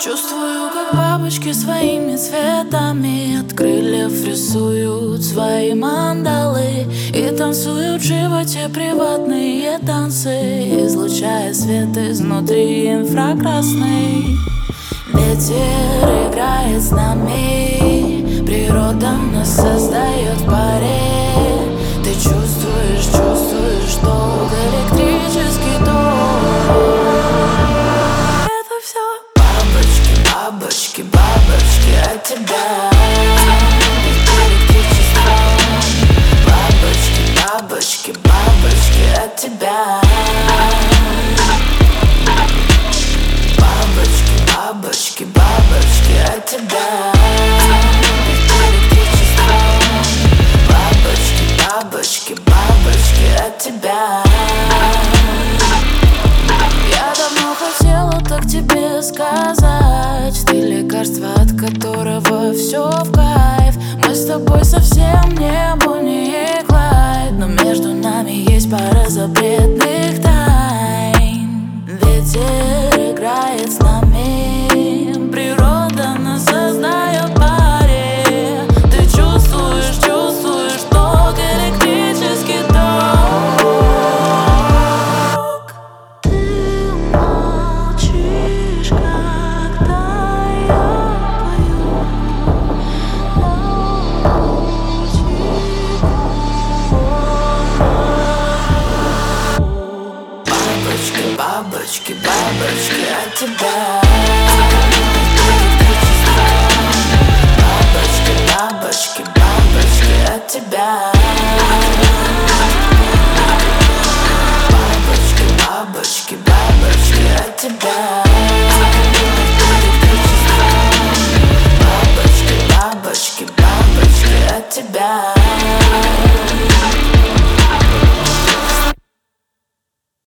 Чувствую, как бабочки своими цветами от крыльев рисуют свои мандалы и танцуют в животе приватные танцы, излучая свет изнутри инфракрасный. Ветер играет с нами, природа нас создает в паре. Ты чувствуешь, ток, электрический ток. Это все бабочки, бабочки, бабочки от тебя. Электричество. Бабочки, бабочки, бабочки от тебя. Бабочки, бабочки от тебя. Электричество. Бабочки, бабочки, бабочки от тебя. Я давно хотела так тебе сказать. Ты лекарство, от которого все в кайф. Мы с тобой совсем не Бонни и Клайд, но между нами есть пара запретных тайн. Ветер играет с нами, природа нас создает в паре. Ты чувствуешь, ток, электрический ток. Ты молчишь, когда я пою. Бабочки, бабочки, бабочки от тебя. Бабочки, бабочки, бабочки от тебя. Бабочки, бабочки, бабочки от тебя.